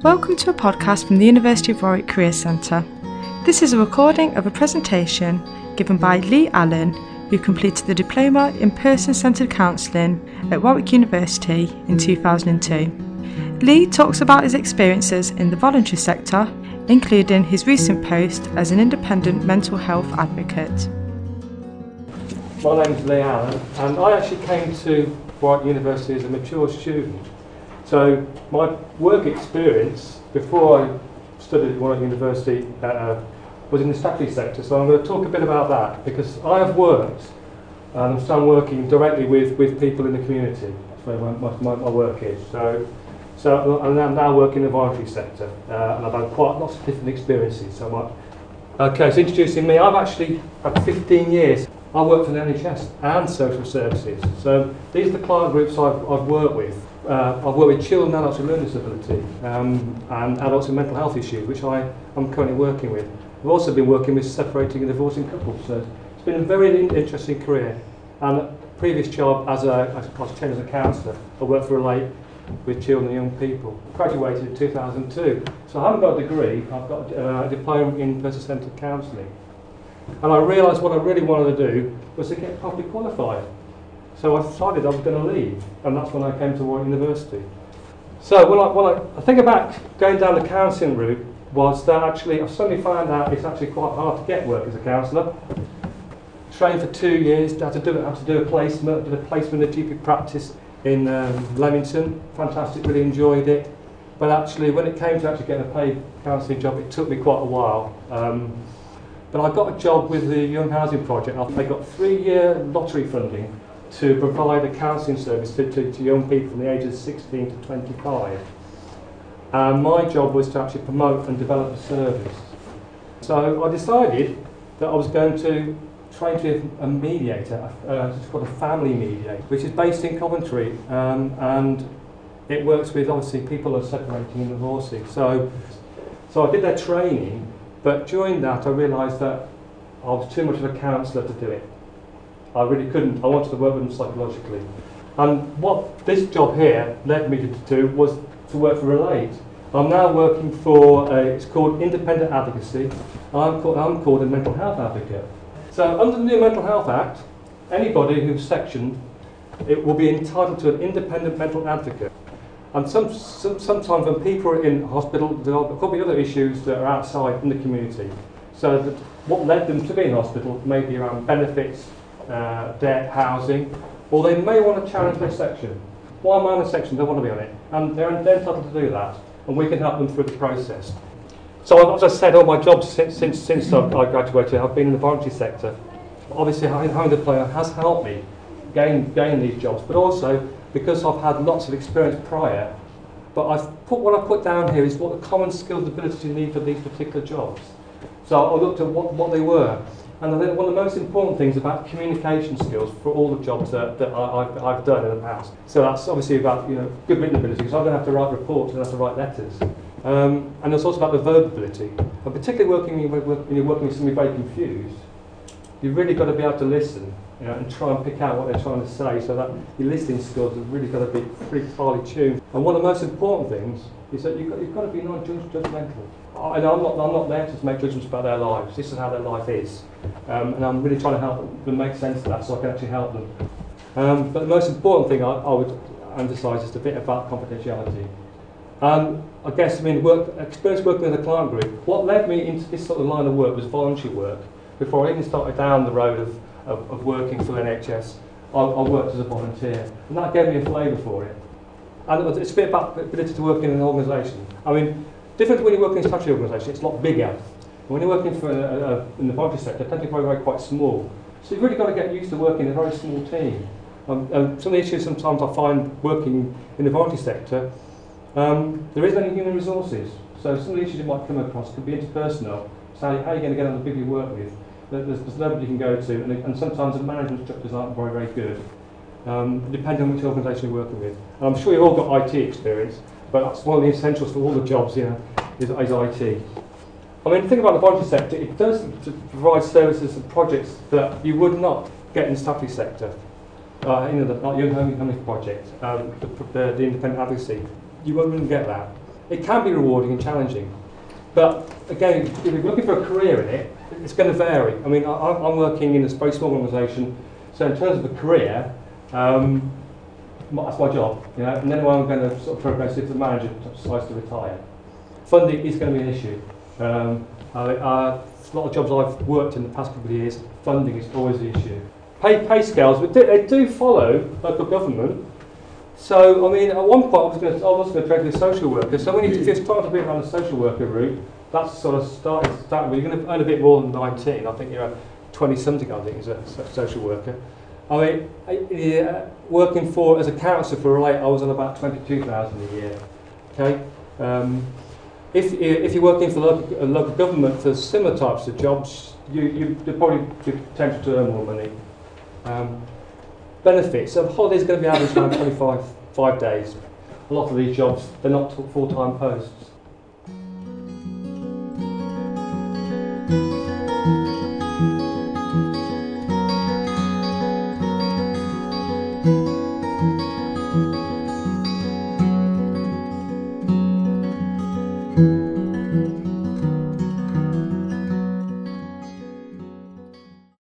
Welcome to a podcast from the University of Warwick Career Centre. This is a recording of a presentation given by Lee Allen, who completed the Diploma in Person-Centred Counselling at Warwick University in 2002. Lee talks about his experiences in the voluntary sector, including his recent post as an independent mental health advocate. My name's Lee Allen, and I actually came to Warwick University as a mature student. So my work experience before I studied at Warwick University was in the statutory sector, so I'm going to talk a bit about that because I have worked and I'm still working directly with people in the community. That's where my work is. So I'm now working in the voluntary sector and I've had quite lots of different experiences. So introducing me, I've actually had 15 years. I work for the NHS and social services. So these are the client groups I've worked with. I've worked with children and adults with learning disability and adults with mental health issues, which I'm currently working with. I've also been working with separating and divorcing couples. So it's been a very interesting career. And a previous job as I was trained as a counsellor, I worked for Relate with children and young people. Graduated in 2002. So I haven't got a degree, I've got a diploma in person-centred counselling. And I realised what I really wanted to do was to get properly qualified. So I decided I was going to leave, and that's when I came to Warwick University. So when I think about going down the counselling route, was that actually I suddenly found out it's actually quite hard to get work as a counsellor. Trained for 2 years, had to do a placement, did a placement in GP practice in Leamington. Fantastic, really enjoyed it. But actually, when it came to actually getting a paid counselling job, it took me quite a while. But I got a job with the Young Housing Project. I got 3-year lottery funding to provide a counselling service to young people from the ages 16 to 25. And my job was to actually promote and develop the service. So I decided that I was going to train to be a mediator, it's called a family mediator, which is based in Coventry, and it works with obviously people who are separating and divorcing. So I did their training, but during that I realised that I was too much of a counsellor to do it. I really couldn't. I wanted to work with them psychologically. And what this job here led me to do was to work for Relate. I'm now working for, it's called Independent Advocacy. I'm called a mental health advocate. So under the new Mental Health Act, anybody who's sectioned, it will be entitled to an independent mental advocate. And sometimes when people are in hospital, there could be other issues that are outside in the community. So that what led them to be in hospital may be around benefits, debt, housing, or they may want to challenge their section. Why am I on a section? They want to be on it. And they're entitled to do that, and we can help them through the process. So as I said, all my jobs since I graduated, I've been in the voluntary sector. Obviously, having the diploma has helped me gain these jobs, but also because I've had lots of experience prior. But what I put down here is what the common skills and abilities you need for these particular jobs. So I looked at what they were. And I think one of the most important things about communication skills for all the jobs that I've done in the past. So that's obviously about good written ability, because I don't have to write reports, I don't have to write letters. And it's also about the verbal ability. And particularly when you're working with somebody very confused, you've really got to be able to listen and try and pick out what they're trying to say, so that your listening skills have really got to be pretty finely tuned. And one of the most important things is that you've got to be non-judgmental. And I'm not there to make judgments about their lives. This is how their life is. And I'm really trying to help them make sense of that so I can actually help them. But the most important thing I would emphasise is a bit about confidentiality. I guess, experience working with a client group, what led me into this sort of line of work was voluntary work. Before I even started down the road of working for the NHS, I worked as a volunteer. And that gave me a flavour for it. And it's a bit about the ability to work in an organisation. Different when you work in a statutory organisation, it's a lot bigger. When you're working in the voluntary sector, it tends to be quite small. So you've really got to get used to working in a very small team. Some of the issues sometimes I find working in the voluntary sector, there isn't any human resources. So some of the issues you might come across could be interpersonal. So how are you going to get on the people you work with? There's nobody you can go to, and sometimes the management structures aren't very good, depending on which organisation you're working with. And I'm sure you've all got IT experience, but that's one of the essentials for all the jobs, is IT. The thing about the voluntary sector, it does provide services and projects that you would not get in the statutory sector. The Young Homeless Project, the independent advocacy, you wouldn't get that. it can be rewarding and challenging. But again, if you're looking for a career in it, it's going to vary. I mean, I'm working in a very small organisation, so in terms of a career, that's my job, you know, and then I'm going to sort of progress if the manager decides to retire. Funding is going to be an issue. A lot of jobs I've worked in the past couple of years, funding is always the issue. Pay scales, but they do follow local government. So, I mean, at one point I was going to train as a social worker, so when you start a bit on the social worker route, that's sort of starting, you're going to earn a bit more than 19, I think you're 20-something, I think, as a social worker. I mean, working as a counsellor for Relate, I was on about 22,000 a year, okay? If you're working for local government for similar types of jobs, you're probably potential to earn more money. Benefits, so holidays are going to be averaged around 25 days. A lot of these jobs, they're not full-time posts.